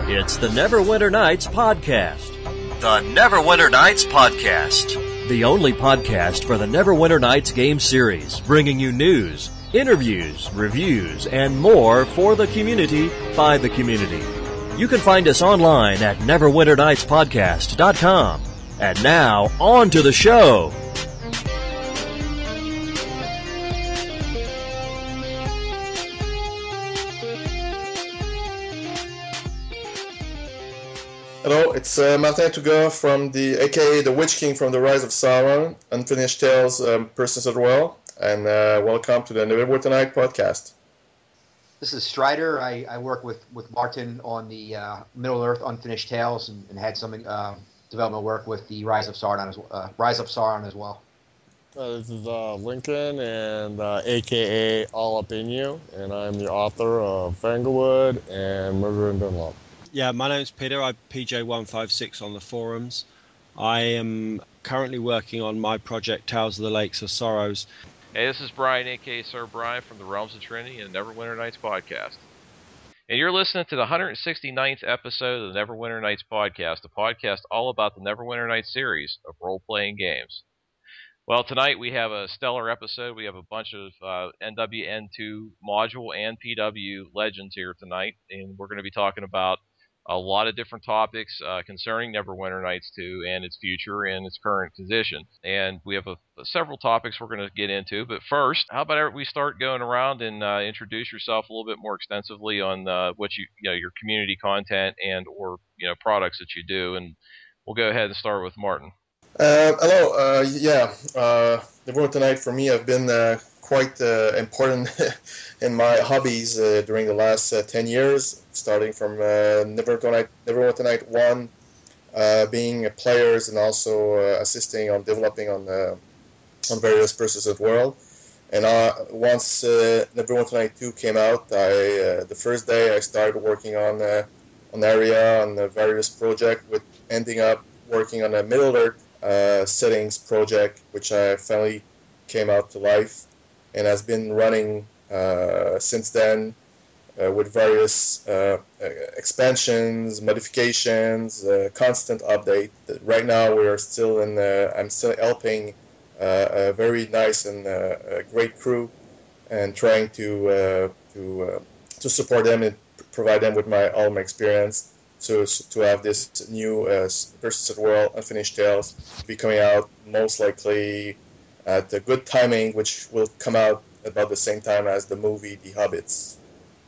It's the Neverwinter Nights Podcast. The Neverwinter Nights Podcast. The only podcast for the Neverwinter Nights game series, bringing you news, interviews, reviews, and more for the community by the community. You can find us online at neverwinternightspodcast.com. And now, on to the show. Hello, it's Martin Tuga from aka the Witch King from the Rise of Sauron, Unfinished Tales, Persons of the World, and welcome to the Neverwinter Nights Podcast. This is Strider. I work with Martin on the Middle-earth Unfinished Tales and had some development work with the Rise of Sauron as well. This is Lincoln, and aka All Up In You, and I'm the author of Fanglewood and Murder in Dunlop. Yeah, my name's Peter. I'm PJ156 on the forums. I am currently working on my project, Tales of the Lakes of Sorrows. Hey, this is Brian, a.k.a. Sir Brian, from the Realms of Trinity and Neverwinter Nights Podcast. And you're listening to the 169th episode of the Neverwinter Nights Podcast, a podcast all about the Neverwinter Nights series of role-playing games. Well, tonight we have a stellar episode. We have a bunch of NWN2 module and PW legends here tonight, and we're going to be talking about a lot of different topics concerning Neverwinter Nights 2 and its future and its current position. And we have several topics we're going to get into. But first, how about we start going around and introduce yourself a little bit more extensively on what your community content and or products that you do. And we'll go ahead and start with Martin. Hello. Neverwinter Nights for me have been quite important in my hobbies during the last 10 years, starting from Neverwinter Nights 1, being players and also assisting on developing on various Persons of the World. And once Neverwinter Nights 2 came out, the first day I started working on area on the various projects, with ending up working on a Middle-earth settings project, which I finally came out to life, and has been running since then with various expansions, modifications, constant update. Right now I'm still helping a very nice and great crew, and trying to support them and provide them with all my experience. To have this new Persons of the World Unfinished Tales be coming out most likely at a good timing, which will come out about the same time as the movie The Hobbits.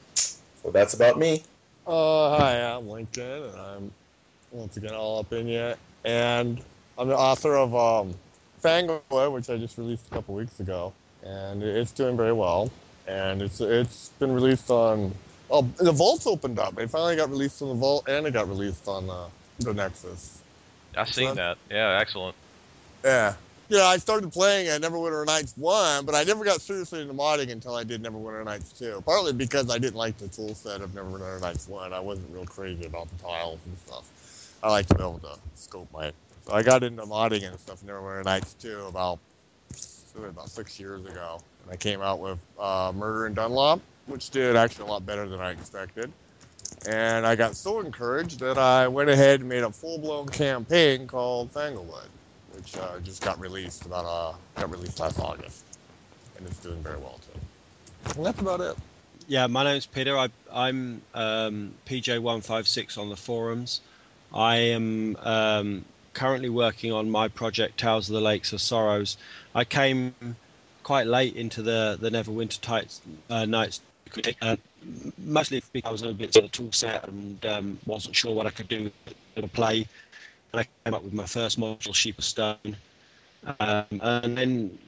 So that's about me. Hi, I'm Lincoln, and I'm once again All Up In You, and I'm the author of Fanglewood, which I just released a couple weeks ago, and it's doing very well. And it's been released on. Oh, the Vault's opened up. It finally got released on the Vault, and it got released on the Nexus. I've seen that. Yeah, excellent. Yeah. Yeah, I started playing at Neverwinter Nights 1, but I never got seriously into modding until I did Neverwinter Nights 2. Partly because I didn't like the tool set of Neverwinter Nights 1. I wasn't real crazy about the tiles and stuff. I like to be able to scope my... So I got into modding and stuff in Neverwinter Nights 2 about 6 years ago. And I came out with Murder in Dunlop, which did actually a lot better than I expected. And I got so encouraged that I went ahead and made a full-blown campaign called Fanglewood, which just got released last August. And it's doing very well, too. And that's about it. Yeah, my name's Peter. I'm PJ156 on the forums. I am currently working on my project, Tales of the Lakes of Sorrows. I came quite late into the Neverwinter Nights, mostly because I was a bit of the tool set and wasn't sure what I could do to play. And I came up with my first module, Sheep of Stone, and then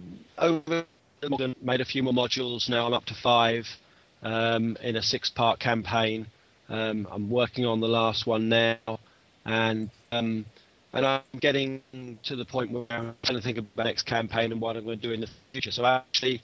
made a few more modules. Now I'm up to 5 in a 6-part campaign. I'm working on the last one now, and I'm getting to the point where I'm trying to think about the next campaign and what I'm going to do in the future. So actually,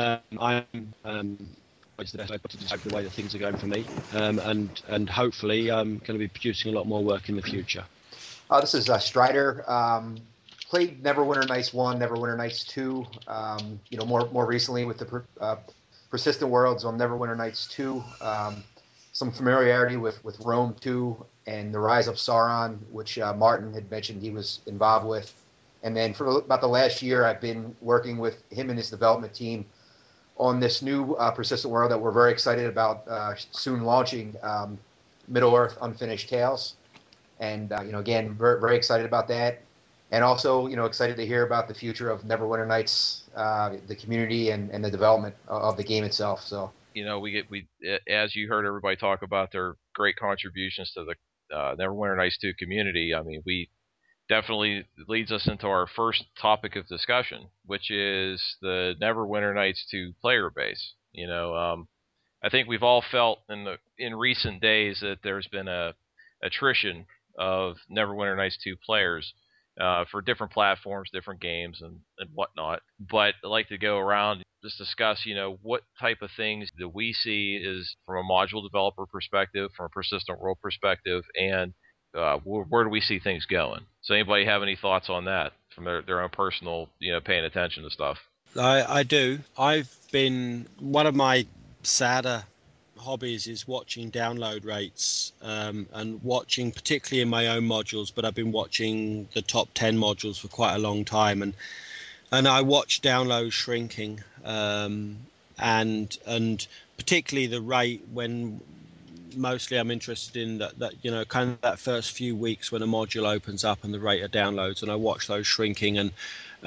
what's the best way to describe the way that things are going for me, and hopefully I'm going to be producing a lot more work in the future. This is Strider. Played Neverwinter Nights 1, Neverwinter Nights 2. More recently with the Persistent Worlds on Neverwinter Nights 2. some familiarity with Rome 2 and the Rise of Sauron, which Martin had mentioned he was involved with. And then for about the last year, I've been working with him and his development team on this new Persistent World that we're very excited about soon launching, Middle-earth Unfinished Tales. And, again, very, very excited about that. And also, excited to hear about the future of Neverwinter Nights, the community and the development of the game itself. So, we as you heard everybody talk about their great contributions to the Neverwinter Nights 2 community. I mean, we definitely leads us into our first topic of discussion, which is the Neverwinter Nights 2 player base. I think we've all felt in recent days that there's been a attrition of Neverwinter Nights 2 players for different platforms, different games, and whatnot. But I'd like to go around and just discuss, what type of things do we see is from a module developer perspective, from a Persistent World perspective, and where do we see things going? So anybody have any thoughts on that from their own personal, paying attention to stuff? I do. I've been, one of my sadder hobbies is watching download rates, and watching particularly in my own modules, but I've been watching the top 10 modules for quite a long time, and I watch downloads shrinking, and particularly the rate when mostly I'm interested in that kind of that first few weeks when a module opens up and the rate of downloads, and I watch those shrinking, and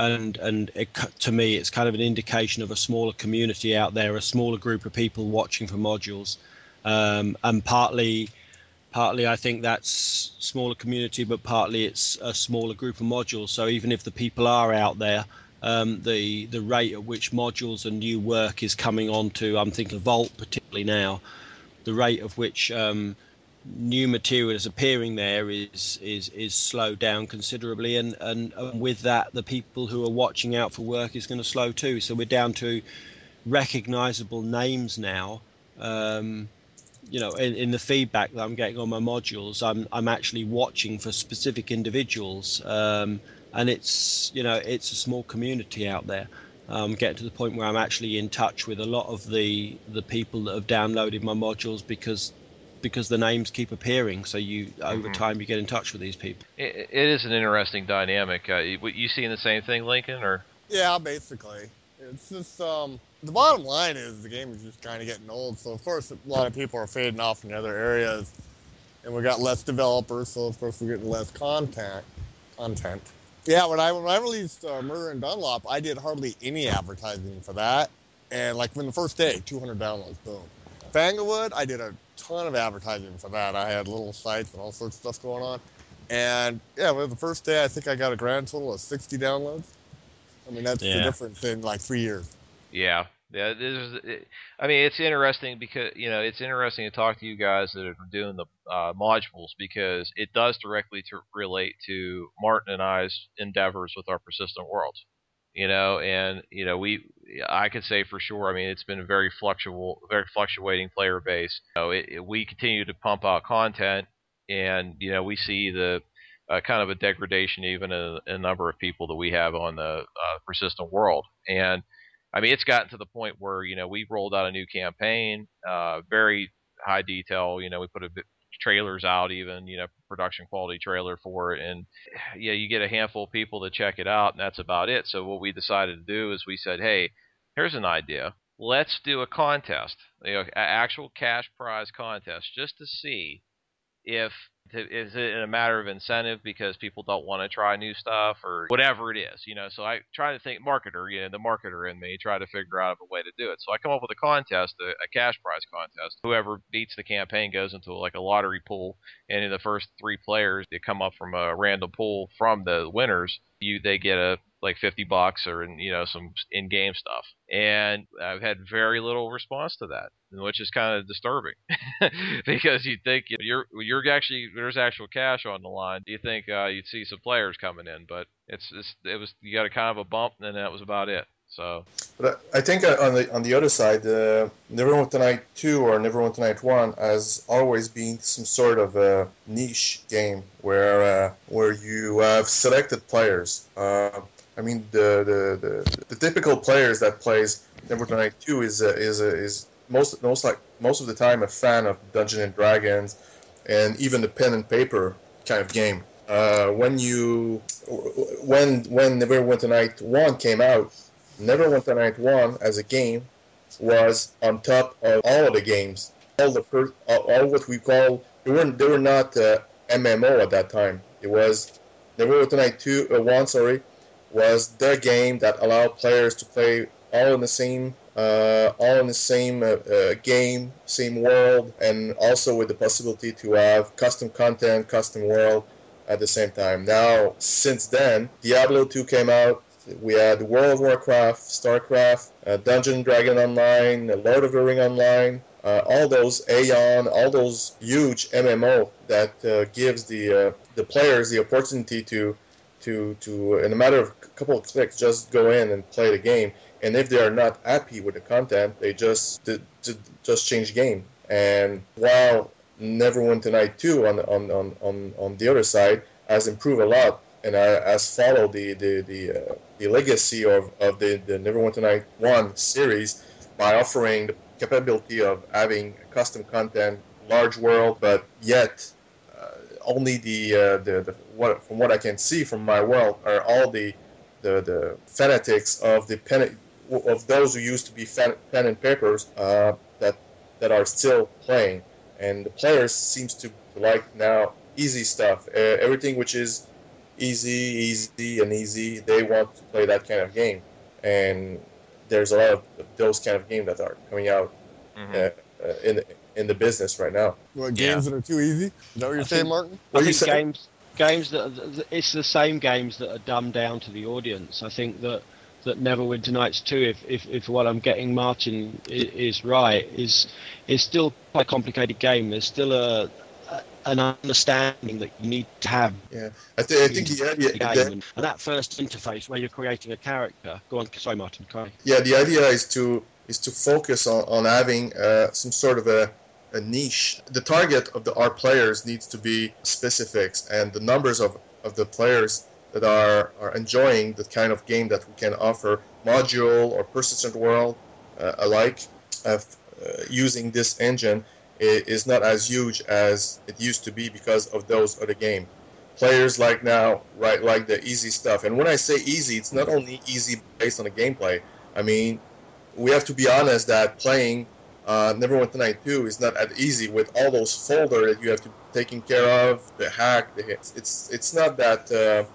to me it's kind of an indication of a smaller community out there, a smaller group of people watching for modules, and partly I think that's smaller community, but partly it's a smaller group of modules. So even if the people are out there, the rate at which modules and new work is coming onto, I'm thinking Vault particularly now, the rate of which new material is appearing there is slowed down considerably, and with that the people who are watching out for work is going to slow too. So we're down to recognizable names now. In the feedback that I'm getting on my modules, I'm actually watching for specific individuals, and it's it's a small community out there. Getting to the point where I'm actually in touch with a lot of the people that have downloaded my modules because the names keep appearing. So over time you get in touch with these people. It is an interesting dynamic. You seeing the same thing, Lincoln? Or Yeah, basically. It's just the bottom line is the game is just kind of getting old. So of course a lot of people are fading off in other areas, and we got less developers. So of course we're getting less content. Yeah, when I released Murder and Dunlop, I did hardly any advertising for that. And like from the first day, 200 downloads, boom. Fanglewood, I did a ton of advertising for that. I had little sites and all sorts of stuff going on. And yeah, well, the first day, I think I got a grand total of 60 downloads. I mean, that's the difference in like 3 years. Yeah. It's interesting because, it's interesting to talk to you guys that are doing the modules, because it does directly relate to Martin and I's endeavors with our Persistent Worlds. I could say for sure, it's been a very fluctuating player base. We continue to pump out content, and, we see the kind of a degradation even in a number of people that we have on the Persistent World. And it's gotten to the point where, we rolled out a new campaign, very high detail. We put trailers out, even, production quality trailer for it. And you get a handful of people to check it out, and that's about it. So what we decided to do is we said, hey, here's an idea. Let's do a contest, an actual cash prize contest, just to see if is it a matter of incentive because people don't want to try new stuff or whatever it is, So I try to think marketer, the marketer in me, try to figure out a way to do it. So I come up with a contest, a cash prize contest. Whoever beats the campaign goes into like a lottery pool, and in the first 3 players that come up from a random pool from the winners, they get like $50 or some in-game stuff. And I've had very little response to that, which is kind of disturbing because you think you're actually there's actual cash on the line. You think you'd see some players coming in, but you got a kind of a bump, and that was about it. So, but I think on the other side, Neverwinter Nights 2 or Neverwinter Nights 1 has always been some sort of a niche game where you have selected players. The typical players that plays Neverwinter Nights 2 is most of the time a fan of Dungeons and Dragons, and even the pen and paper kind of game. When Neverwinter Night 1 came out, Neverwinter Night 1 as a game was on top of all of the games. All what we call, they were not MMO at that time. It was Neverwinter Night 1, was the game that allowed players to play all in the same game, same world, and also with the possibility to have custom content, custom world at the same time. Now, since then, Diablo 2 came out. We had World of Warcraft, StarCraft, Dungeon and Dragon Online, Lord of the Ring Online, all those Aeon, all those huge MMO that gives the players the opportunity to in a matter of a couple of clicks just go in and play the game. And if they are not happy with the content, they just change game. And while Neverwinter Night 2 on the other side has improved a lot and has followed the legacy of the Neverwinter Night 1 series by offering the capability of having custom content, large world, but yet only from what I can see from my world are all the fanatics of those who used to be pen and papers that are still playing, and the players seems to like now easy stuff. Everything which is easy, they want to play that kind of game, and there's a lot of those kind of games that are coming out in the business right now. What, games that are too easy? Is that what you're saying, Martin? I think games that it's the same games that are dumbed down to the audience. I think that Neverwinter Nights 2, if what I'm getting Martin is right, is still quite a complicated game. There's still an understanding that you need to have. Yeah, I think and that first interface where you're creating a character. Go on, sorry, Martin. Yeah, the idea is to focus on having some sort of a niche. The target of our players needs to be specifics, and the numbers of the players that are enjoying the kind of game that we can offer, module or persistent world alike, using this engine is not as huge as it used to be because of those other games. Players like the easy stuff. And when I say easy, it's not only easy based on the gameplay. I mean, we have to be honest that playing Neverwinter Night 2 is not as easy with all those folders that you have to taking care of, the hack, the hits. It's not that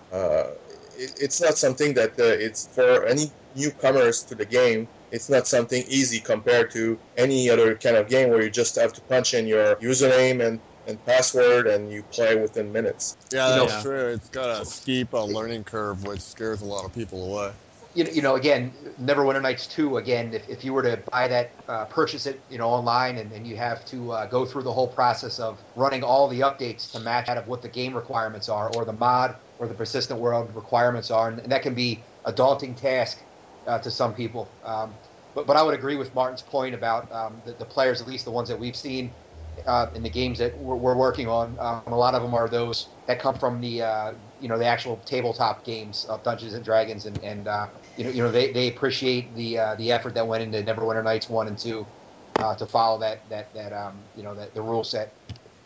it's not something that it's for any newcomers to the game. It's not something easy compared to any other kind of game where you just have to punch in your username and password and you play within minutes. Yeah, that's true. It's got a steep learning curve, which scares a lot of people away. Again, Neverwinter Nights 2, again, if you were to buy that, purchase it, online, and you have to go through the whole process of running all the updates to match out of what the game requirements are, or the mod or the persistent world requirements are, and that can be a daunting task to some people. But I would agree with Martin's point about the players, at least the ones that we've seen in the games that we're working on. A lot of them are those that come from the the actual tabletop games of Dungeons and Dragons, and they appreciate the effort that went into Neverwinter Nights 1 and 2 to follow that the rule set.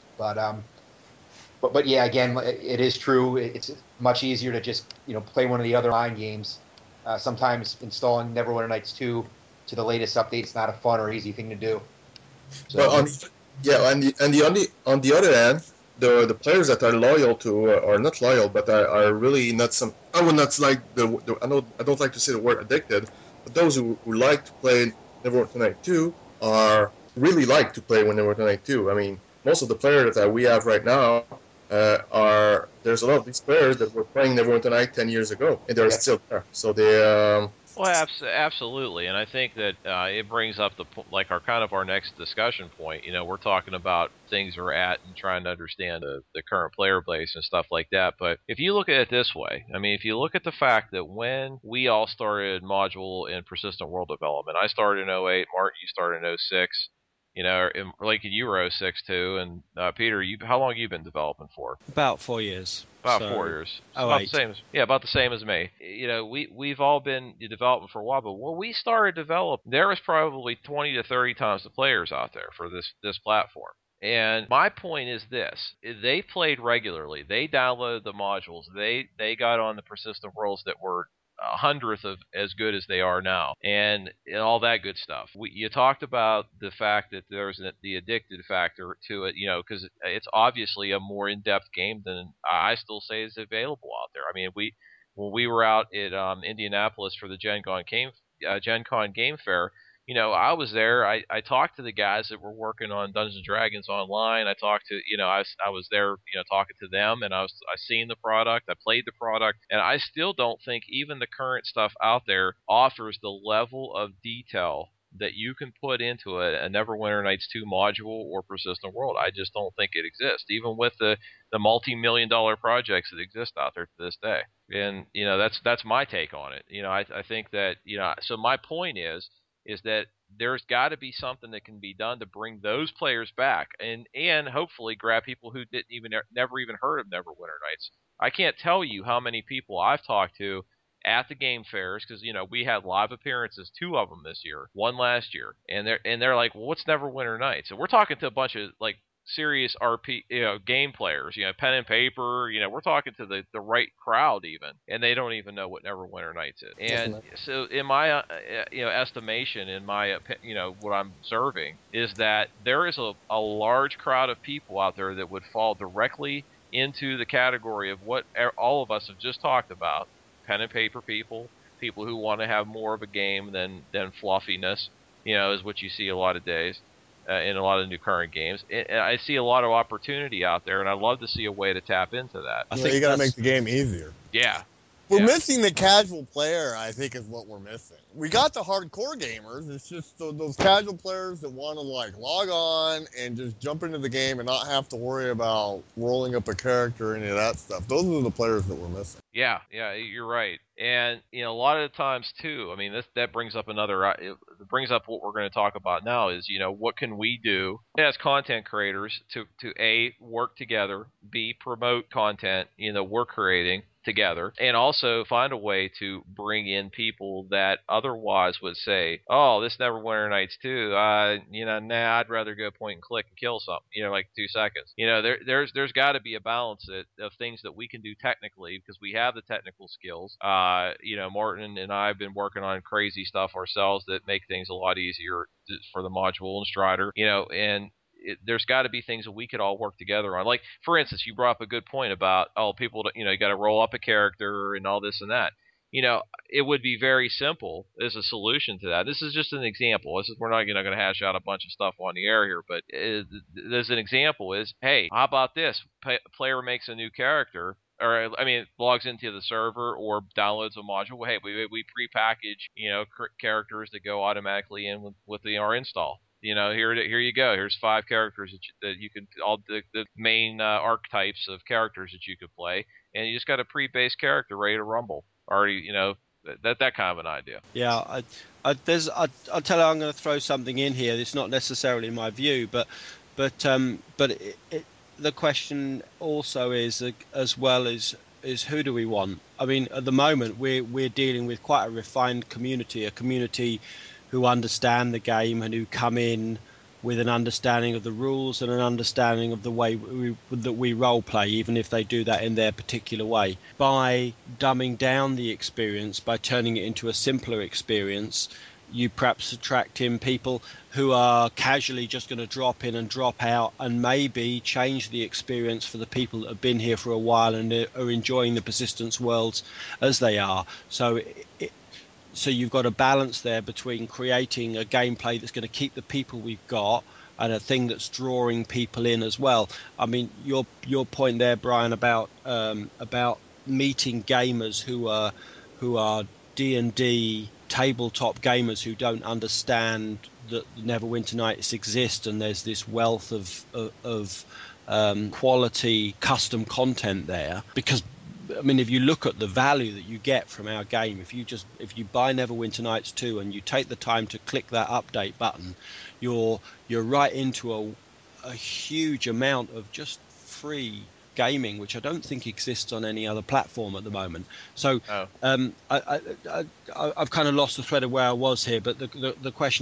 But yeah, again, it is true. It's much easier to just play one of the other online games. Sometimes installing Neverwinter Nights 2 to the latest update is not a fun or easy thing to do. So, well, on the other hand, the players that are loyal to or not loyal, but are really not some. I would not like I don't like to say the word addicted, but those who like to play Neverwinter Night 2 are really like to play Neverwinter Night 2. I mean, most of the players that we have right now there's a lot of these players that were playing Neverwinter Night 10 years ago, and they're still there. So they. Well, absolutely, and I think that it brings up our next discussion point. We're talking about things we're at and trying to understand the current player base and stuff like that. But if you look at it this way, I mean, if you look at the fact that when we all started module and persistent world development, I started in 08, Martin, you started in 06. Like in Euro 6.2, and Peter, how long have you been developing for? About 4 years. About 4 years. About the same about the same as me. We've all been developing for a while, but when we started developing, there was probably 20 to 30 times the players out there for this platform. And my point is this: they played regularly. They downloaded the modules. They got on the persistent worlds that were 100th of as good as they are now, and all that good stuff. You talked about the fact that there's the addicted factor to it, because it's obviously a more in-depth game than I still say is available out there. I mean, when we were out at Indianapolis for the Gen Con Game Fair, I was there. I talked to the guys that were working on Dungeons & Dragons Online. I talked to, I was there, talking to them, and I seen the product. I played the product, and I still don't think even the current stuff out there offers the level of detail that you can put into a Neverwinter Nights 2 module or Persistent World. I just don't think it exists, even with the multi-million-dollar projects that exist out there to this day. And, that's my take on it. I think that, so my point is that there's got to be something that can be done to bring those players back and hopefully grab people who never even heard of Neverwinter Nights. I can't tell you how many people I've talked to at the game fairs, because we had live appearances, 2 of them this year, 1 last year, and they're like, well, what's Neverwinter Nights? And we're talking to a bunch of like serious game players, pen and paper, we're talking to the right crowd even, and they don't even know what Neverwinter Nights is. And so in my estimation, in my what I'm observing is that there is a large crowd of people out there that would fall directly into the category of what all of us have just talked about: pen and paper people who want to have more of a game than fluffiness, is what you see a lot of days. In a lot of new current games, and I see a lot of opportunity out there, and I'd love to see a way to tap into that. I think you got to make the game easier. Yeah, we're missing the casual player. I think is what we're missing. We got the hardcore gamers. It's just those casual players that want to log on and just jump into the game and not have to worry about rolling up a character or any of that stuff. Those are the players that we're missing. Yeah, you're right. And a lot of the times too, I mean, that brings up it brings up what we're going to talk about now is, what can we do as content creators to A, work together, B, promote content, we're creating together, and also find a way to bring in people that otherwise would say, oh, this Neverwinter Nights 2, I'd rather go point and click and kill something, like 2 seconds. There's got to be a balance of things that we can do technically, because we have the technical skills. Martin and I have been working on crazy stuff ourselves that make things a lot easier for the module and Strider, and there's got to be things that we could all work together on. Like, for instance, you brought up a good point about, people, you got to roll up a character and all this and that. It would be very simple as a solution to that. This is just an example. We're not going to hash out a bunch of stuff on the air here, but as an example is, hey, how about this? Player makes a new character, or logs into the server or downloads a module. Hey, we prepackage, characters that go automatically in with our install. Here you go. Here's 5 characters that you can, all the main archetypes of characters that you could play, and you just got a pre-base character ready to rumble. Already, that kind of an idea. Yeah, I'll tell you, I'm going to throw something in here. It's not necessarily my view, but the question also is, as well as who do we want? I mean, at the moment we're dealing with quite a refined community, a community who understand the game and who come in with an understanding of the rules and an understanding of the way that we role play, even if they do that in their particular way. By dumbing down the experience, by turning it into a simpler experience, you perhaps attract in people who are casually just going to drop in and drop out, and maybe change the experience for the people that have been here for a while and are enjoying the Persistence worlds as they are. So you've got a balance there between creating a gameplay that's going to keep the people we've got and a thing that's drawing people in as well. I mean, your point there, Brian, about meeting gamers who are D&D tabletop gamers who don't understand that Neverwinter Nights exist, and there's this wealth of quality custom content there, because I mean, if you look at the value that you get from our game, if you buy Neverwinter Nights 2 and you take the time to click that update button, you're right into a huge amount of just free gaming, which I don't think exists on any other platform at the moment. So I've kind of lost the thread of where I was here, but the question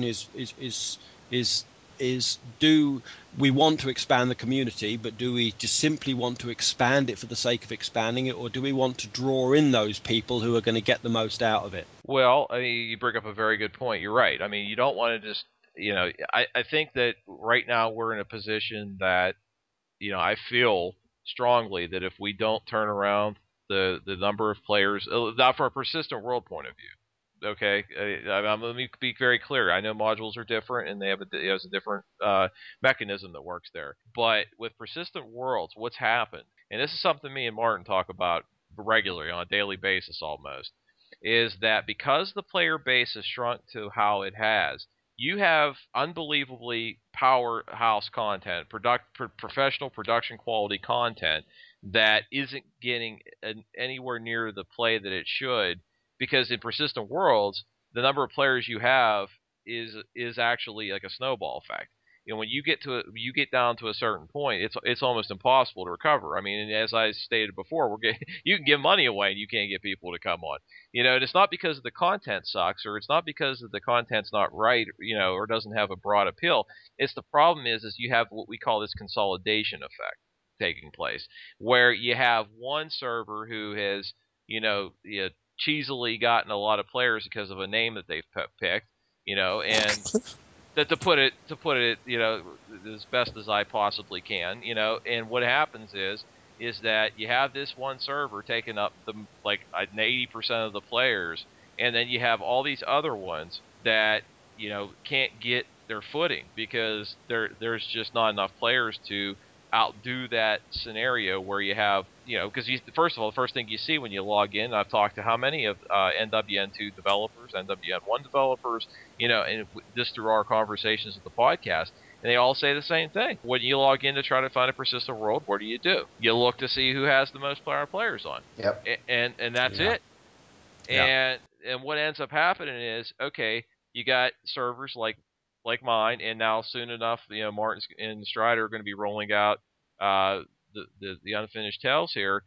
is do we want to expand the community, but do we just simply want to expand it for the sake of expanding it, or do we want to draw in those people who are going to get the most out of it? Well, I mean, you bring up a very good point. You're right. I mean, you don't want to just, I think that right now we're in a position that, I feel strongly that if we don't turn around the number of players, not from a persistent world point of view, okay, let me be very clear. I know modules are different, and they have a different mechanism that works there. But with persistent worlds, what's happened, and this is something me and Martin talk about regularly on a daily basis almost, is that because the player base has shrunk to how it has, you have unbelievably powerhouse content, professional production quality content that isn't getting anywhere near the play that it should. Because in persistent worlds, the number of players you have is actually like a snowball effect. When you get down to a certain point, it's almost impossible to recover. I mean, as I stated before, you can give money away and you can't get people to come on. And it's not because the content sucks, or it's not because the content's not right, or doesn't have a broad appeal. It's the problem is you have what we call this consolidation effect taking place, where you have one server who has cheesily gotten a lot of players because of a name that they've picked, and that to put it, as best as I possibly can, and what happens is that you have this one server taking up 80% of the players, and then you have all these other ones that, can't get their footing because there's just not enough players to outdo that scenario where you have, because first of all, the first thing you see when you log in, I've talked to how many of NWN2 developers, NWN1 developers, and just through our conversations at the podcast, and they all say the same thing. When you log in to try to find a persistent world, what do? You look to see who has the most players on. Yep. And that's it. Yeah. And what ends up happening is, okay, you got servers like mine, and now soon enough, Martin and Strider are going to be rolling out the Unfinished Tales here.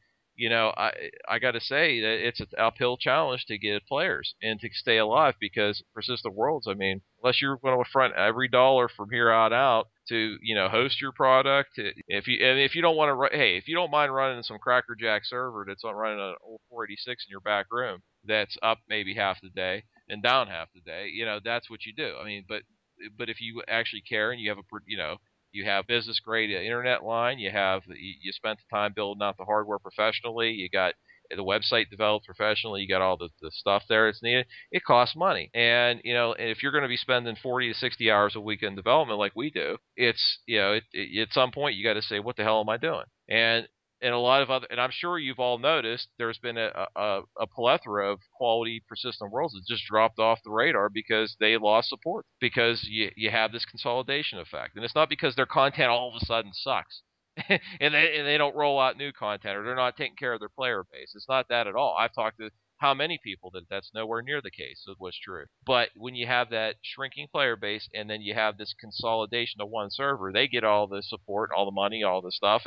I got to say that it's an uphill challenge to get players and to stay alive, because persistent worlds, I mean, unless you're going to front every dollar from here on out to host your product, if you don't want to, if you don't mind running some crackerjack server that's running an old 486 in your back room that's up maybe half the day and down half the day, that's what you do. I mean, but if you actually care and you have you have business grade internet line, you spent the time building out the hardware professionally, you got the website developed professionally, you got all the stuff there that's needed, it costs money. And if you're going to be spending 40 to 60 hours a week in development like we do, it's at some point you got to say, what the hell am I doing? And a lot of other, and I'm sure you've all noticed, there's been a plethora of quality persistent worlds that just dropped off the radar because they lost support, because you have this consolidation effect. And it's not because their content all of a sudden sucks and they don't roll out new content, or they're not taking care of their player base. It's not that at all. I've talked to how many people that's nowhere near the case of what's true. But when you have that shrinking player base, and then you have this consolidation of one server, they get all the support, all the money, all the stuff,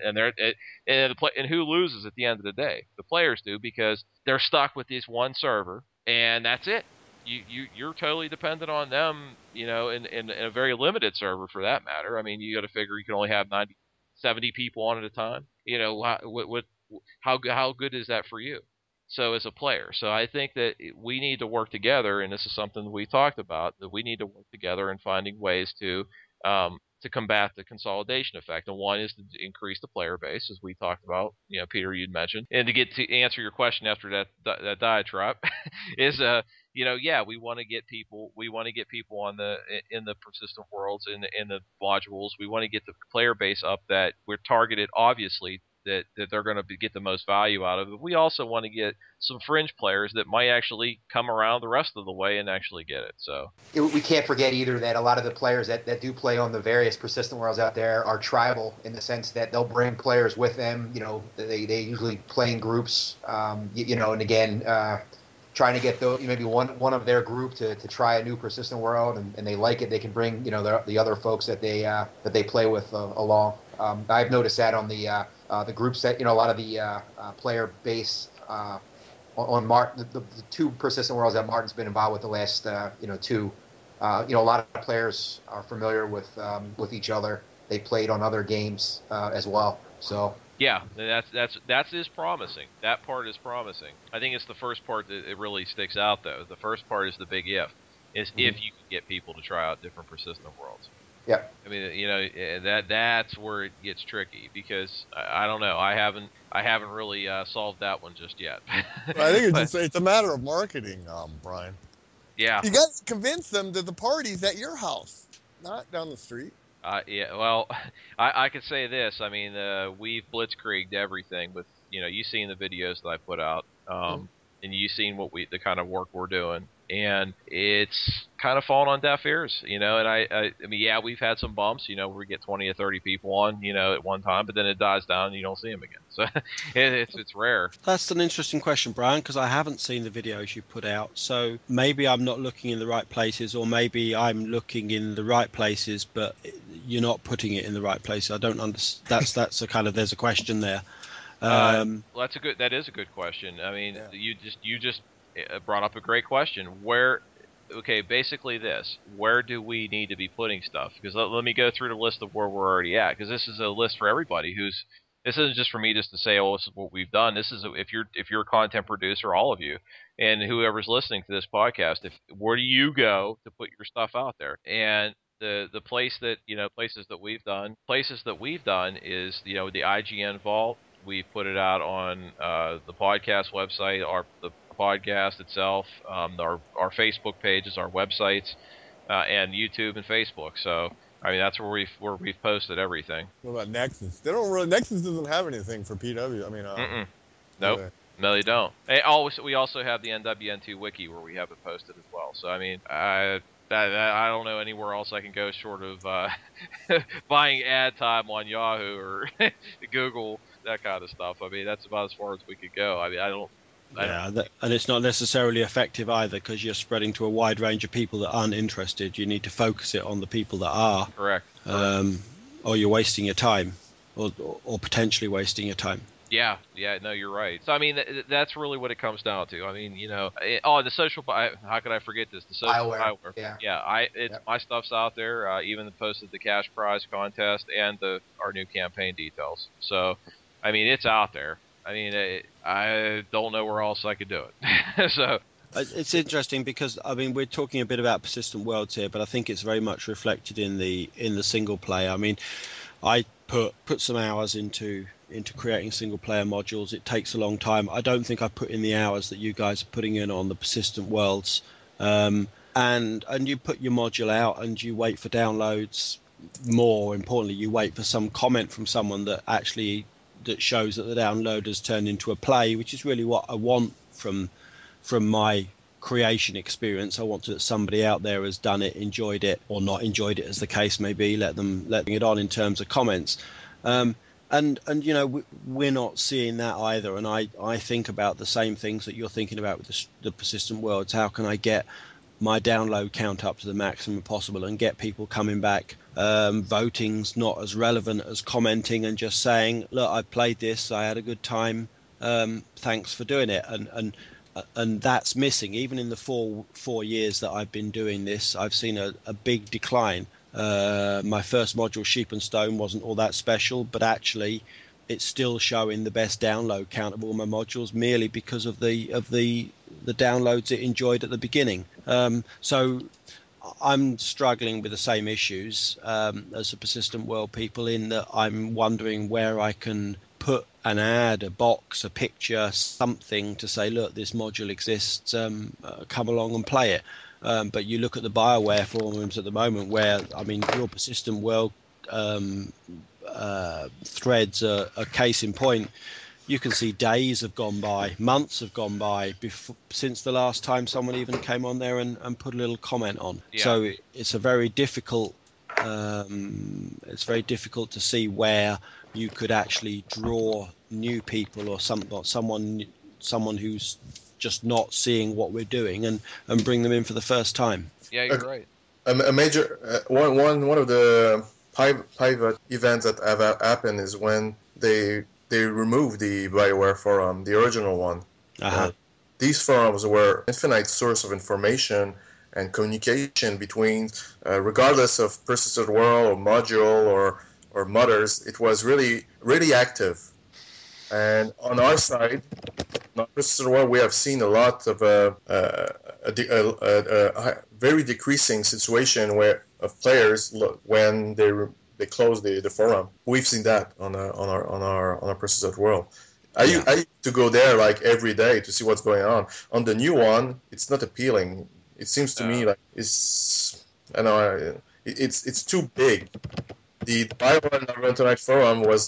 and who loses at the end of the day? The players do, because they're stuck with this one server, and that's it. You're totally dependent on them, in a very limited server for that matter. I mean, you got to figure you can only have 70 people on at a time. How good is that for you? So as a player, so I think that we need to work together, and this is something we talked about, that we need to work together in finding ways to combat the consolidation effect. And one is to increase the player base, as we talked about. Peter, you'd mentioned, and to answer your question after that diatribe, is we want to get people. We want to get people in the persistent worlds, in the modules. We want to get the player base up that we're targeted, obviously, that they're going to get the most value out of it. We also want to get some fringe players that might actually come around the rest of the way and actually get it. So we can't forget either that a lot of the players that do play on the various persistent worlds out there are tribal in the sense that they'll bring players with them. You know, they usually play in groups. You know, and again, trying to get maybe one of their group to try a new persistent world, and they like it, they can bring, you know, the other folks that they play with along. I've noticed that on the groups that, you know, a lot of the player base on Martin, the two persistent worlds that Martin's been involved with the last two. You know, a lot of players are familiar with each other. They played on other games as well. So yeah, that is promising. That part is promising. I think it's the first part that it really sticks out, though. The first part is the big if you can get people to try out different persistent worlds. Yeah. I mean, you know, that's where it gets tricky because I don't know. I haven't really solved that one just yet. I think it's a matter of marketing, Brian. Yeah. You got to convince them that the party's at your house, not down the street. Yeah. Well, I could say this. I mean, we've blitzkrieged everything with, you know, you've seen the videos that I put out, and you've seen the kind of work we're doing. And it's kind of fallen on deaf ears, you know. And I mean, yeah, we've had some bumps, you know, where we get 20 or 30 people on, you know, at one time, but then it dies down and you don't see them again. So it's rare. That's an interesting question, Brian, because I haven't seen the videos you put out. So maybe I'm not looking in the right places, or maybe I'm looking in the right places, but you're not putting it in the right place. I don't understand. That's a kind of, there's a question there. Well, that is a good question. I mean, you just brought up a great question. Basically this, where do we need to be putting stuff? Because let me go through the list of where we're already at, because this is a list for everybody this isn't just for me just to say, oh, this is what we've done. This is if you're a content producer, all of you, and whoever's listening to this podcast, where do you go to put your stuff out there? And the places that we've done is, you know, the IGN Vault. We put it out on the podcast website, the podcast itself, our Facebook pages, our websites, and YouTube and Facebook. So I mean, that's where we've posted everything. What about Nexus? Nexus doesn't have anything for PW. I mean, nope. No, they don't. We also have the NWN2 wiki where we have it posted as well. So I mean, I don't know anywhere else I can go short of buying ad time on Yahoo or Google, that kind of stuff. I mean, that's about as far as we could go. I mean, and it's not necessarily effective either, because you're spreading to a wide range of people that aren't interested. You need to focus it on the people that are. Correct. Or you're wasting your time, or potentially wasting your time. Yeah, no, you're right. So, I mean, that's really what it comes down to. I mean, you know, the social, how could I forget this? The social Bioware. Yeah, my stuff's out there, even posted the cash prize contest and our new campaign details. So, I mean, it's out there. I mean, I don't know where else I could do it. So it's interesting because, I mean, we're talking a bit about persistent worlds here, but I think it's very much reflected in the single player. I mean, I put some hours into creating single player modules. It takes a long time. I don't think I put in the hours that you guys are putting in on the persistent worlds. And you put your module out and you wait for downloads. More importantly, you wait for some comment from someone that shows that the download has turned into a play, which is really what I want from my creation experience. I want that somebody out there has done it, enjoyed it, or not enjoyed it, as the case may be. Let it on in terms of comments. And you know, we're not seeing that either. And I think about the same things that you're thinking about with the persistent worlds. How can I get my download count up to the maximum possible and get people coming back? Voting's not as relevant as commenting and just saying, look, I played this, I had a good time, thanks for doing it. And that's missing. Even in the four years that I've been doing this, I've seen a big decline. My first module, Sheep and Stone, wasn't all that special, but actually it's still showing the best download count of all my modules, merely because of the downloads it enjoyed at the beginning. So I'm struggling with the same issues as the persistent world people, in that I'm wondering where I can put an ad, a box, a picture, something to say, look, this module exists, come along and play it. But you look at the BioWare forums at the moment, where, I mean, your persistent world threads are a case in point. You can see days have gone by, months have gone by since the last time someone even came on there and put a little comment on. Yeah. So it's a very difficult. It's very difficult to see where you could actually draw new people or someone who's just not seeing what we're doing and bring them in for the first time. Yeah, you're right. A major one of the pivot events that have happened is when they removed the BioWare forum, the original one. These forums were infinite source of information and communication between, regardless of persistent world or module or modders. It was really, really active. And on our side, on persistent world, we have seen a lot of a very decreasing situation of players when they close the forum. We've seen that on our persistent world. I used to go there like every day to see what's going on. On the new one, it's not appealing. It seems to me like it's too big. The BioWare Neverwinter Night forum was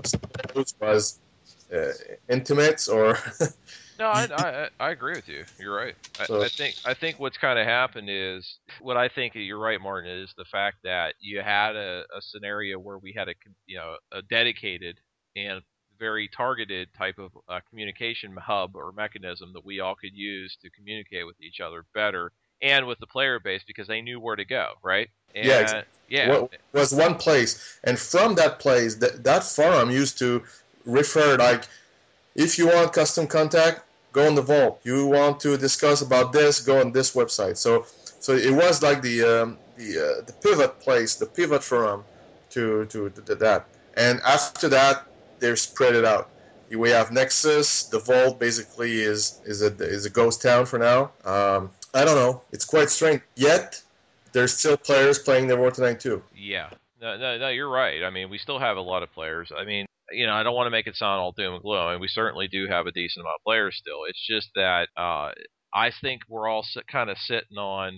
intimate or. No, I agree with you. You're right. I think what's kind of happened is what I think you're right, Martin, is the fact that you had a scenario where we had a dedicated and very targeted type of communication hub or mechanism that we all could use to communicate with each other better and with the player base because they knew where to go, right? And, was one place, and from that place, that forum used to refer like. If you want custom contact, go on the Vault. You want to discuss about this, go on this website. So it was like the pivot place, the pivot forum to that. And after that, they're spread it out. We have Nexus. The Vault basically is a ghost town for now. I don't know. It's quite strange. Yet there's still players playing Neverwinter Night too. Yeah. No, you're right. I mean, we still have a lot of players. I mean. I don't want to make it sound all doom and gloom. I mean, we certainly do have a decent amount of players still. It's just that I think we're all kind of sitting on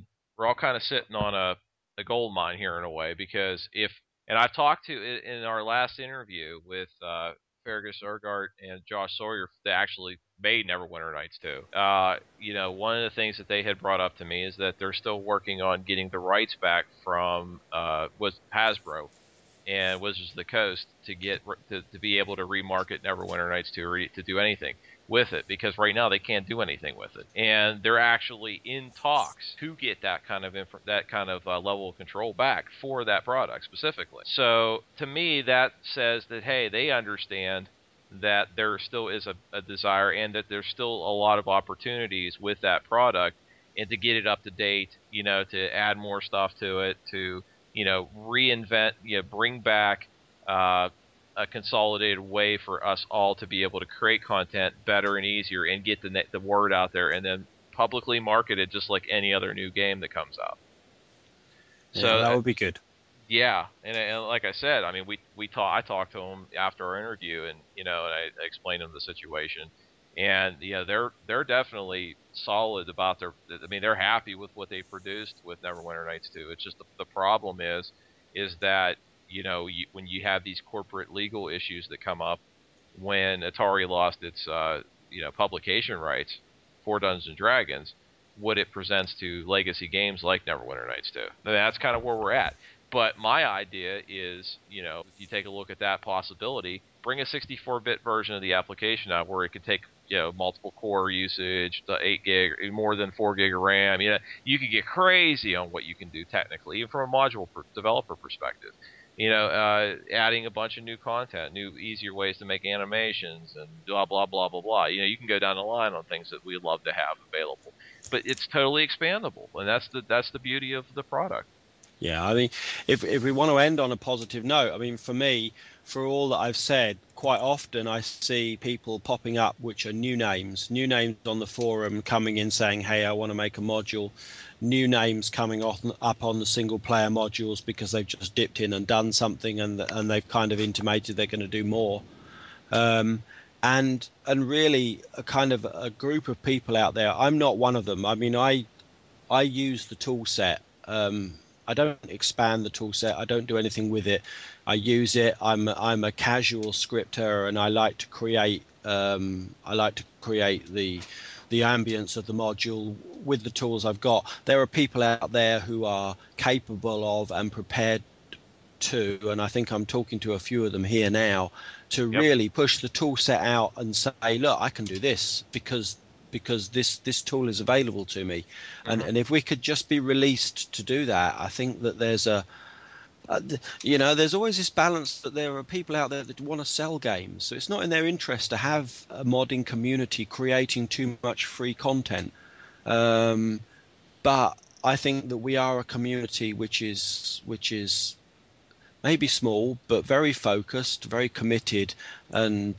a gold mine here in a way because and I talked to in our last interview with Fergus Urgart and Josh Sawyer that actually made Neverwinter Nights 2. One of the things that they had brought up to me is that they're still working on getting the rights back from was Hasbro and Wizards of the Coast to get to be able to remarket Neverwinter Nights 2 or to do anything with it because right now they can't do anything with it, and they're actually in talks to get that kind of level of control back for that product specifically. So to me, that says that hey, they understand that there still is a desire and that there's still a lot of opportunities with that product, and to get it up to date, to add more stuff to it, to reinvent, bring back a consolidated way for us all to be able to create content better and easier and get the word out there and then publicly market it just like any other new game that comes out. Yeah, so that would be good. Yeah, and like I said, I mean, I talked to them after our interview, and and I explained them the situation, and they're definitely solid about they're happy with what they produced with Neverwinter Nights 2. It's just the problem is that when you have these corporate legal issues that come up when Atari lost its publication rights for Dungeons and Dragons, what it presents to legacy games like Neverwinter Nights 2. And that's kind of where we're at. But my idea is, if you take a look at that possibility, bring a 64-bit version of the application out where it could take, multiple core usage, the 8 gig, more than 4 gig of RAM. You could get crazy on what you can do technically, even from a module developer perspective. Adding a bunch of new content, new, easier ways to make animations, and blah, blah, blah, blah, blah. You can go down the line on things that we'd love to have available. But it's totally expandable, and that's the beauty of the product. Yeah, I mean, if we want to end on a positive note, I mean, for me, for all that I've said, quite often I see people popping up which are new names on the forum coming in saying, hey, I want to make a module, new names coming up on the single player modules because they've just dipped in and done something and they've kind of intimated they're going to do more. And really a kind of a group of people out there. I'm not one of them. I mean, I use the tool set I don't expand the tool set. I don't do anything with it. I use it. I'm a casual scripter, and I like to create the ambience of the module with the tools I've got. There are people out there who are capable of and prepared to, and I think I'm talking to a few of them here now, to really push the tool set out and say, look, I can do this because this tool is available to me. And if we could just be released to do that, I think that there's there's always this balance that there are people out there that want to sell games. So it's not in their interest to have a modding community creating too much free content. But I think that we are a community which is maybe small, but very focused, very committed, and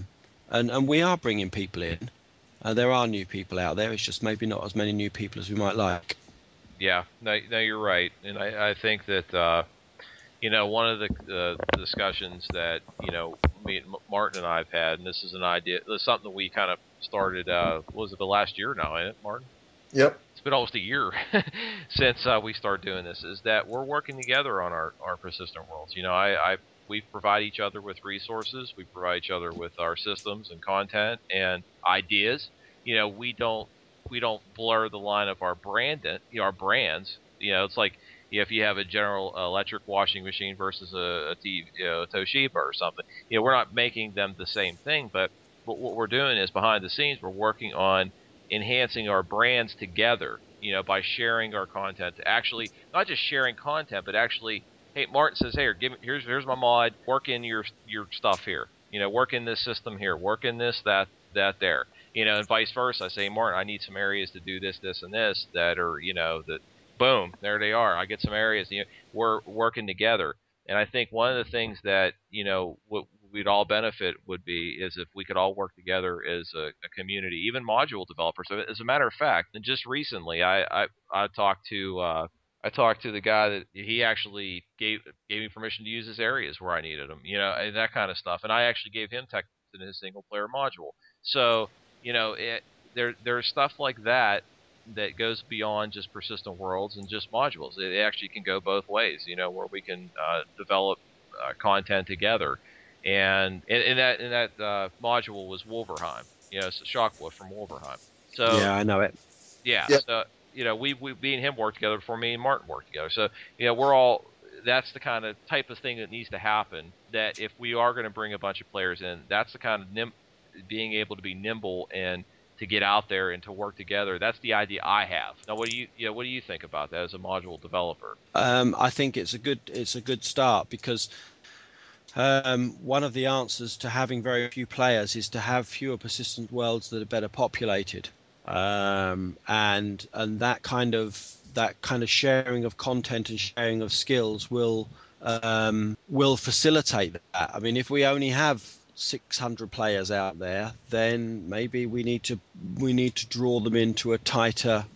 we are bringing people in. There are new people out there. It's just maybe not as many new people as we might like. Yeah, no, you're right, and I think that one of the discussions that me and Martin and I have had, and this is an idea, this is something that we kind of started. Was it the last year now, ain't it, Martin? Yep. It's been almost a year since we started doing this. Is that we're working together on our persistent worlds. We provide each other with resources. We provide each other with our systems and content and ideas. We don't blur the line of our our brands. It's like if you have a General Electric washing machine versus a Toshiba or something. We're not making them the same thing, but what we're doing is behind the scenes we're working on enhancing our brands together. By sharing our content. Actually, not just sharing content, but actually. Hey, Martin says, "Hey, here's my mod. Work in your stuff here. Work in this system here. Work in this, that there. And vice versa. I say, Martin, I need some areas to do this, and this that are, that boom, there they are. I get some areas. We're working together. And I think one of the things that what we'd all benefit would be is if we could all work together as a community, even module developers. So as a matter of fact, and just recently, I talked to the guy that he actually gave me permission to use his areas where I needed them, and that kind of stuff. And I actually gave him tech in his single-player module. So, there's stuff like that goes beyond just persistent worlds and just modules. It actually can go both ways, where we can develop content together. And in that module was Wolverheim, it's Shockwolf from Wolverheim. So yeah, I know it. Yeah. Yep. So, we me and him worked together before me and Martin worked together. So, we're all, that's the kind of type of thing that needs to happen, that if we are going to bring a bunch of players in, that's the kind of being able to be nimble and to get out there and to work together. That's the idea I have. Now, what do you think about that as a module developer? I think it's a good start because one of the answers to having very few players is to have fewer persistent worlds that are better populated. And that kind of sharing of content and sharing of skills will facilitate that. I mean, if we only have 600 players out there, then maybe we need to draw them into a tighter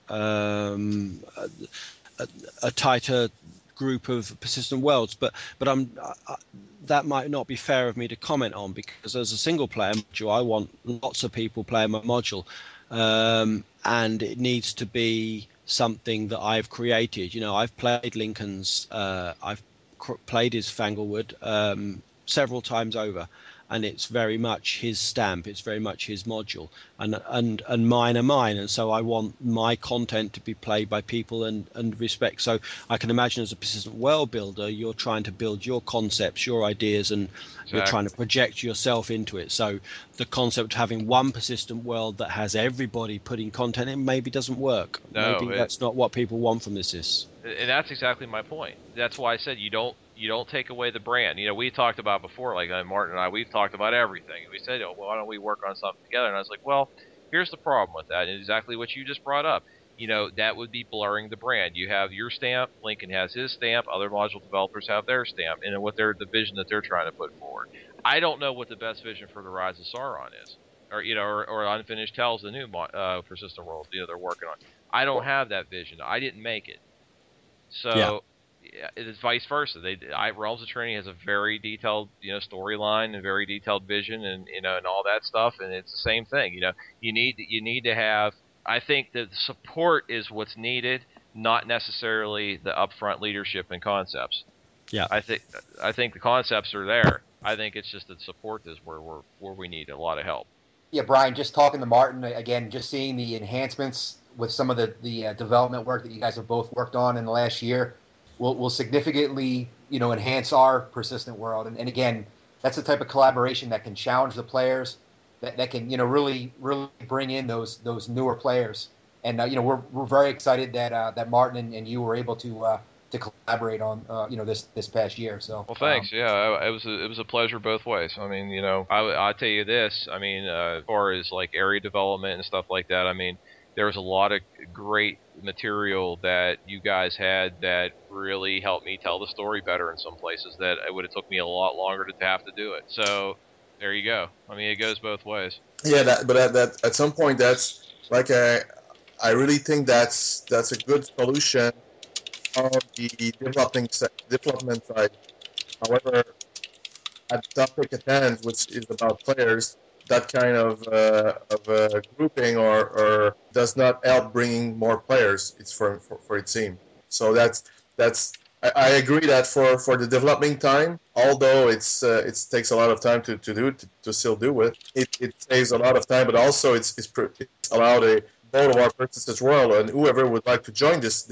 group of persistent worlds. But that might not be fair of me to comment on, because as a single player module, I want lots of people playing my module. And it needs to be something that I've created. I've played Lincoln's, I've played his Fanglewood several times over, and it's very much his stamp. It's very much his module, and mine are mine. And so I want my content to be played by people and respect. So I can imagine as a persistent world builder, you're trying to build your concepts, your ideas, and you're trying to project yourself into it. So the concept of having one persistent world that has everybody putting content in maybe doesn't work. No, maybe that's not what people want from this. And that's exactly my point. That's why I said you don't take away the brand. We talked about before, like Martin and I, we've talked about everything. We said, well, why don't we work on something together? And I was like, well, here's the problem with that, and exactly what you just brought up. That would be blurring the brand. You have your stamp, Lincoln has his stamp, other module developers have their stamp, and the vision that they're trying to put forward. I don't know what the best vision for the Rise of Sauron is, or Unfinished Tales, the new persistent world they're working on. I don't have that vision. I didn't make it. So it's vice versa. Realms of Trinity has a very detailed, storyline and very detailed vision, and and all that stuff. And it's the same thing. You need to have. I think that support is what's needed, not necessarily the upfront leadership and concepts. Yeah, I think the concepts are there. I think it's just that support is where we need a lot of help. Yeah, Brian, just talking to Martin again, just seeing the enhancements with some of the development work that you guys have both worked on in the last year will significantly, enhance our persistent world. And again, that's the type of collaboration that can challenge the players, that can, really bring in those newer players. And we're very excited that Martin and you were able to collaborate on this past year. So well, thanks. Yeah, it was a pleasure both ways. I mean, I'll tell you this. I mean, as far as like area development and stuff like that, I mean, there was a lot of great material that you guys had that really helped me tell the story better in some places that it would have took me a lot longer to have to do it. So there you go. I mean, it goes both ways. Yeah, but at some point, that's like I really think that's a good solution on the development side. However, at the topic at hand, which is about players, that kind of grouping or does not help bringing more players. It's for a team. So that's I agree that for the developing time, although it takes a lot of time to do to still do it saves a lot of time, but also it's allowed both of our persons as well, and whoever would like to join this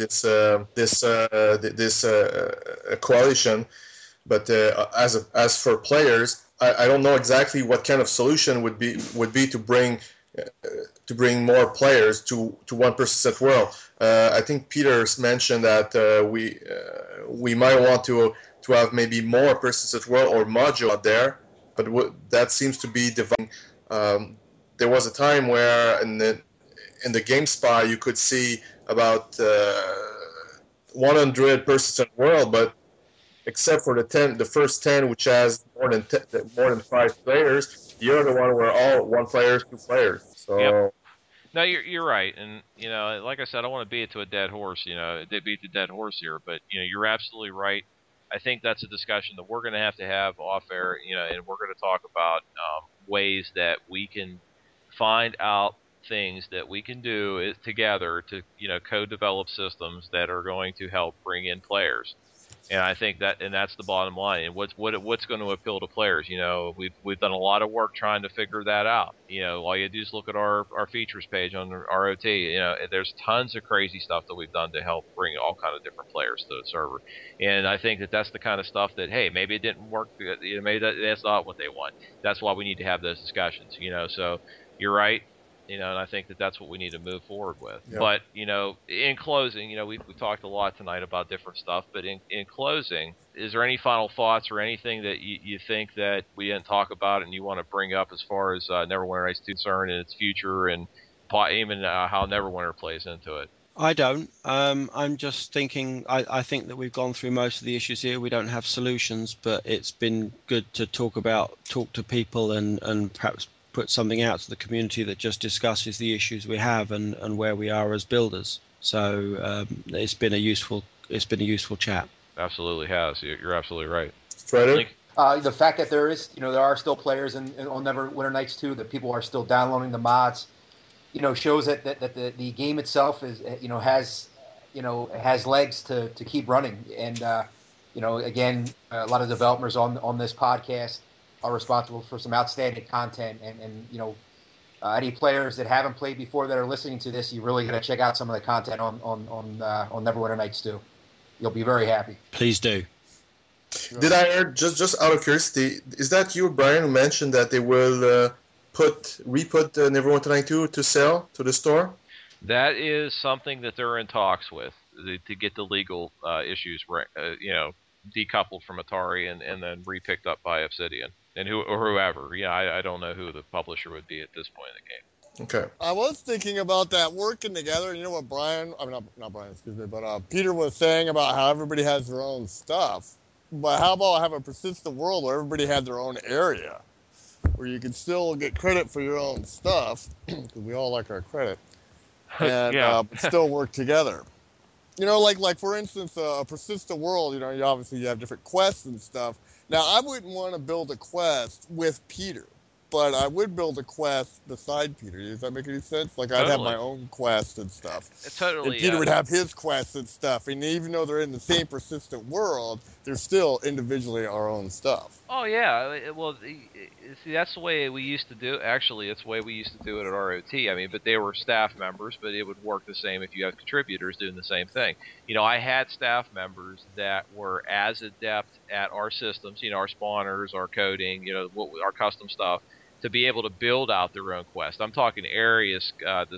coalition. But as for players, I don't know exactly what kind of solution would be to bring more players to one person's at world. I think Peter mentioned that we might want to have maybe more persons at world or module out there, but that seems to be dividing. There was a time where in the GameSpy you could see about 100 persons at world, but except for the first 10, which has more than 5 players, the other one were all 1 player, 2 players. So. Yep. No, you're right, and like I said, I don't want to beat it to a dead horse. Beat the dead horse here, but you're absolutely right. I think that's a discussion that we're going to have off air. And we're going to talk about ways that we can find out things that we can do together to co-develop systems that are going to help bring in players. And I think that's the bottom line. And what's going to appeal to players? We've done a lot of work trying to figure that out. All you do is look at our features page on ROT. There's tons of crazy stuff that we've done to help bring all kind of different players to the server. And I think that's the kind of stuff that, hey, maybe it didn't work. Maybe that's not what they want. That's why we need to have those discussions. So you're right. And I think that's what we need to move forward with. Yeah. But, in closing, we talked a lot tonight about different stuff. But in closing, is there any final thoughts or anything that you think that we didn't talk about and you want to bring up as far as Neverwinter Nights 2 is concerned and its future and even how Neverwinter plays into it? I don't. I'm just thinking, I think that we've gone through most of the issues here. We don't have solutions, but it's been good to talk to people and perhaps put something out to the community that just discusses the issues we have and where we are as builders. So it's been a useful chat. Absolutely has. You're absolutely right. Strider? The fact that there are still players on Neverwinter Nights 2, that people are still downloading the mods, shows that the game itself has legs to keep running. And again, a lot of developers on this podcast are responsible for some outstanding content, and any players that haven't played before that are listening to this, you really got to check out some of the content on Neverwinter Nights 2. You'll be very happy. Please do. Did I hear, just out of curiosity, is that you, Brian, who mentioned that they will re-put Neverwinter Nights 2 to sell to the store? That is something that they're in talks with to get the legal issues decoupled from Atari and then re-picked up by Obsidian. And whoever. I don't know who the publisher would be at this point in the game. Okay. I was thinking about that working together. You know what not Brian, excuse me, but Peter was saying about how everybody has their own stuff. But how about have a persistent world where everybody had their own area, where you can still get credit for your own stuff, because we all like our credit, and but still work together. Like for instance, a persistent world. You obviously have different quests and stuff. Now, I wouldn't want to build a quest with Peter, but I would build a quest beside Peter. Does that make any sense? Like, I'd have Totally. my own quest and stuff. Totally. And Peter would have his quests and stuff. And even though they're in the same persistent world, they're still individually our own stuff. Oh yeah, well, see, that's the way we used to do. Actually, it's the way we used to do it at ROT. I mean, but they were staff members, but it would work the same if you have contributors doing the same thing. You know, I had staff members that were as adept at our systems, you know, our spawners, our coding, you know, our custom stuff, to be able to build out their own quest. I'm talking areas,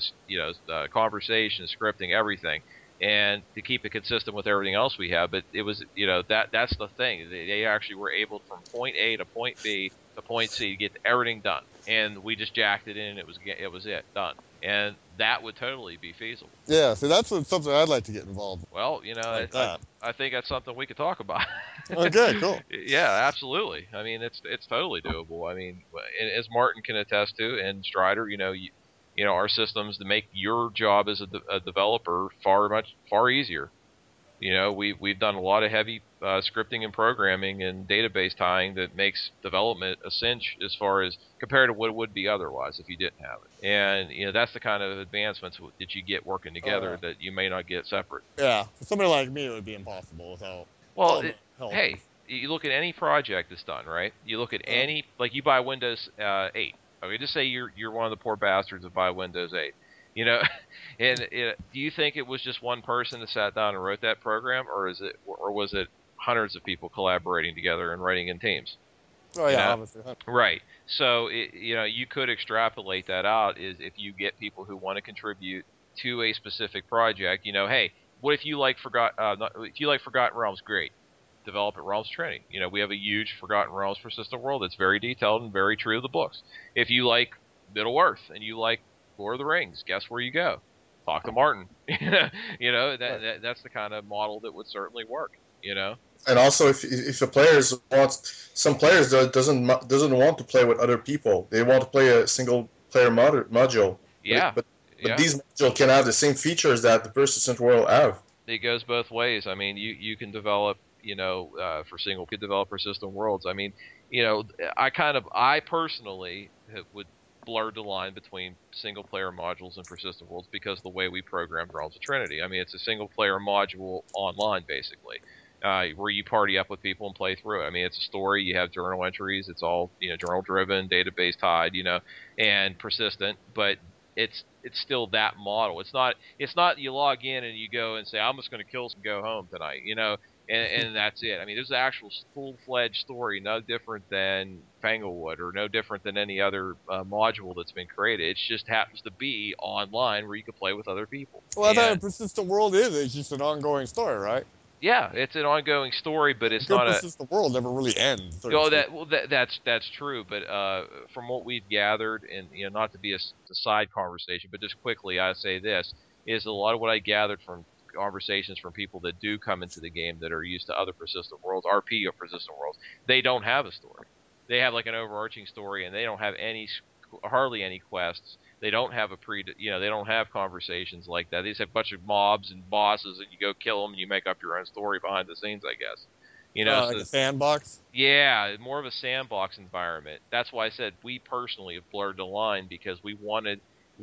conversation, scripting, everything. And to keep it consistent with everything else we have, but it was, you know, that's the thing. They actually were able from point A to point B to point C to get everything done, and we just jacked it in. And it was done, and that would totally be feasible. Yeah, so that's something I'd like to get involved in. Well, you know, Like I think that's something we could talk about. Okay, cool. Yeah, absolutely. I mean, it's totally doable. I mean, as Martin can attest to, and Strider, you know, our systems to make your job as a developer far easier. You know, we've done a lot of heavy scripting and programming and database tying that makes development a cinch as far as compared to what it would be otherwise if you didn't have it. And you know, that's the kind of advancements that you get working together that you may not get separate. Yeah, for somebody like me, it would be impossible without. Well, help. hey, you look at any project that's done, right? You look at any, like you buy Windows 8. Okay, just say you're one of the poor bastards that buy Windows 8. You know, and do you think it was just one person that sat down and wrote that program, or was it hundreds of people collaborating together and writing in teams? Oh yeah, You know? obviously. Right. So you know, you could extrapolate that out is if you get people who want to contribute to a specific project. You know, hey, what if you like Forgotten Realms? Great. Develop at Realms Trinity. You know, we have a huge Forgotten Realms persistent world that's very detailed and very true to the books. If you like Middle Earth and you like Lord of the Rings, guess where you go? Talk to Martin. You know, that's the kind of model that would certainly work. You know. And also, if the players some players doesn't want to play with other people. They want to play a single player module. Yeah. But these modules can have the same features that the persistent world have. It goes both ways. I mean, you can develop, you know, for single developer system worlds. I mean, you know, I personally would blur the line between single player modules and persistent worlds because of the way we programmed Realms of Trinity. I mean, it's a single player module online, basically, where you party up with people and play through it. I mean, it's a story. You have journal entries. It's all, you know, journal driven, database tied, you know, and persistent, but it's still that model. It's not you log in and you go and say, I'm just going to kill some go home tonight, you know, and that's it. I mean, there's an actual full-fledged story, no different than Fanglewood or no different than any other module that's been created. It just happens to be online where you can play with other people. Well, I thought a persistent world is just an ongoing story, right? Yeah, it's an ongoing story, but it's not persistent world never really ends. That's true. But from what we've gathered, and you know, not to be a side conversation, but just quickly, I say this is a lot of what I gathered from conversations from people that do come into the game that are used to other persistent worlds, RP or persistent worlds. They don't have a story. They have like an overarching story, and they don't have hardly any quests. They don't have they don't have conversations like that. They just have a bunch of mobs and bosses, and you go kill them, and you make up your own story behind the scenes, I guess. You know, like a sandbox? Yeah, more of a sandbox environment. That's why I said we personally have blurred the line because we wanted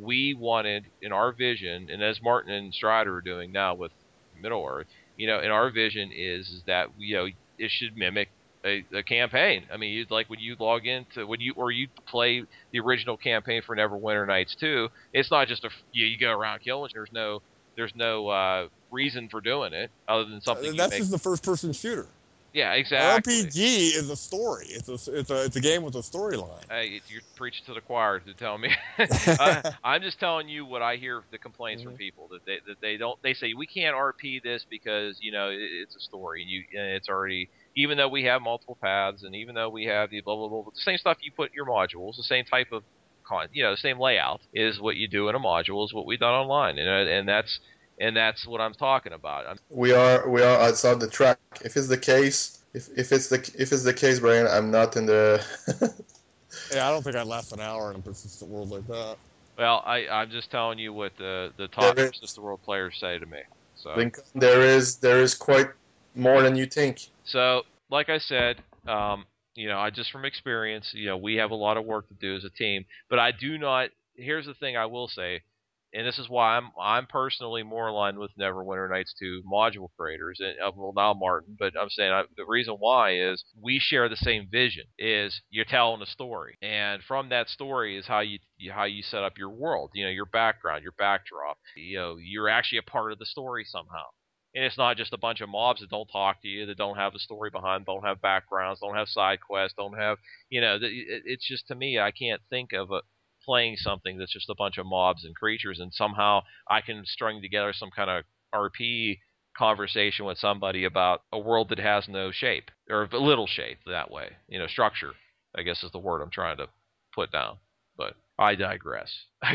in our vision, and as Martin and Strider are doing now with Middle Earth, you know, in our vision is that, you know, it should mimic a campaign. I mean, you'd like when you log into you play the original campaign for Neverwinter Nights 2. It's not just you go around killing. There's no reason for doing it other than something. That's just the first-person shooter. Yeah, exactly. RPG is a story. It's a game with a storyline. Hey, you're preaching to the choir to tell me. I'm just telling you what I hear the complaints from people that they don't. They say we can't RP this because, you know, it's a story and it's already. Even though we have multiple paths and even though we have the blah blah blah, the same stuff you put in your modules, the same type of the same layout is what you do in a module is what we've done online, and that's what I'm talking about. We are outside the track. If it's the case, if it's the case, Brian, I'm not in the. Yeah, I don't think I'd last an hour in a persistent world like that. Well, I'm just telling you what the top persistent world players say to me. So there is quite more than you think. So, like I said, I just from experience, we have a lot of work to do as a team, but I do not. Here's the thing I will say, and this is why I'm personally more aligned with Neverwinter Nights 2 module creators, and well, now Martin, but I'm saying the reason why is we share the same vision. Is you're telling a story, and from that story is how you set up your world. Your background, your backdrop. You're actually a part of the story somehow. And it's not just a bunch of mobs that don't talk to you, that don't have a story behind, don't have backgrounds, don't have side quests, don't have, it's just, to me, I can't think of playing something that's just a bunch of mobs and creatures, and somehow I can string together some kind of RP conversation with somebody about a world that has no shape, or a little shape that way. Structure, I guess is the word I'm trying to put down. But I digress.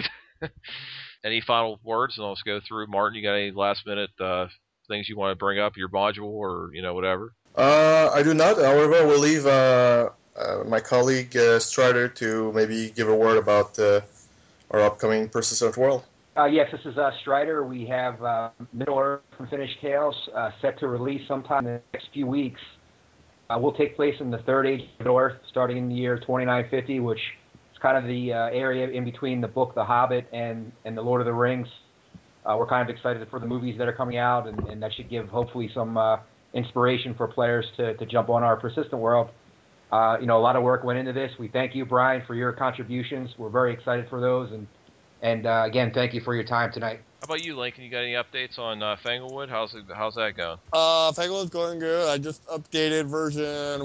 Any final words? And let's go through. Martin, you got any last minute things you want to bring up, your module or whatever? I do not. However, we'll leave my colleague Strider to maybe give a word about our upcoming Persistent World. Yes, this is Strider. We have Middle-earth Unfinished Tales set to release sometime in the next few weeks. Will take place in the Third Age of Middle-earth, starting in the year 2950, which is kind of the area in between the book The Hobbit and The Lord of the Rings. We're kind of excited for the movies that are coming out, and that should give hopefully some inspiration for players to jump on our Persistent World. A lot of work went into this. We thank you, Brian, for your contributions. We're very excited for those, and again, thank you for your time tonight. How about you, Lincoln? You got any updates on Fanglewood? How's that going? Fanglewood's going good. I just updated version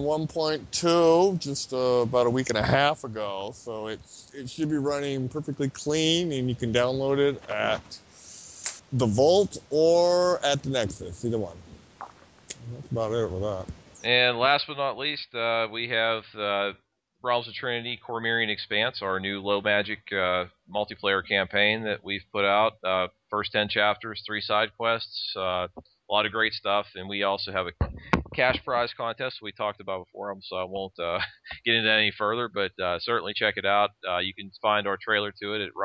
1.2 just about a week and a half ago, so it should be running perfectly clean, and you can download it at the Vault or at the Nexus, either one. That's about it with that. And last but not least, we have Realms of Trinity Cormyrean Expanse, our new low magic multiplayer campaign that we've put out. First 10 chapters, 3 side quests, a lot of great stuff, and we also have a cash prize contest we talked about before, so I won't get into that any further, but certainly check it out. You can find our trailer to it at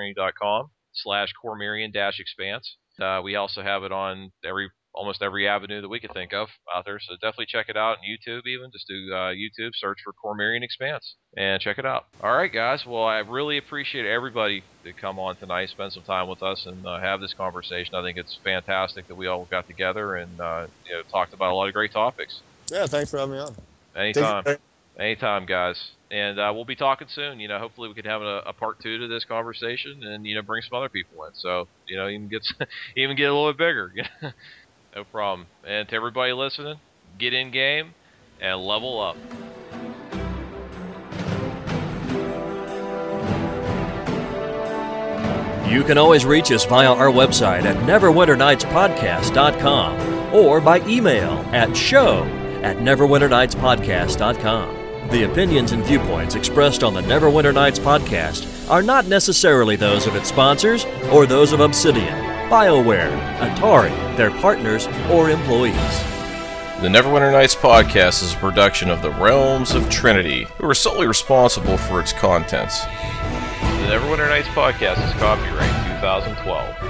realmsoftrinity.com/Cormyrean-Expanse. We also have it on almost every avenue that we could think of out there, so definitely check it out on YouTube. Even just do YouTube, search for Cormyrean Expanse, and check it out. All right, guys. Well, I really appreciate everybody that come on tonight, spend some time with us, and have this conversation. I think it's fantastic that we all got together and talked about a lot of great topics. Yeah, thanks for having me on. Anytime, guys. And we'll be talking soon. Hopefully we can have a part 2 to this conversation, and bring some other people in. So even get a little bit bigger. No problem. And to everybody listening, get in game and level up. You can always reach us via our website at neverwinternightspodcast.com or by email at show@neverwinternightspodcast.com. The opinions and viewpoints expressed on the Neverwinter Nights podcast are not necessarily those of its sponsors or those of Obsidian, BioWare, Atari, their partners, or employees. The Neverwinter Nights podcast is a production of the Realms of Trinity, who are solely responsible for its contents. The Neverwinter Nights podcast is copyright 2012.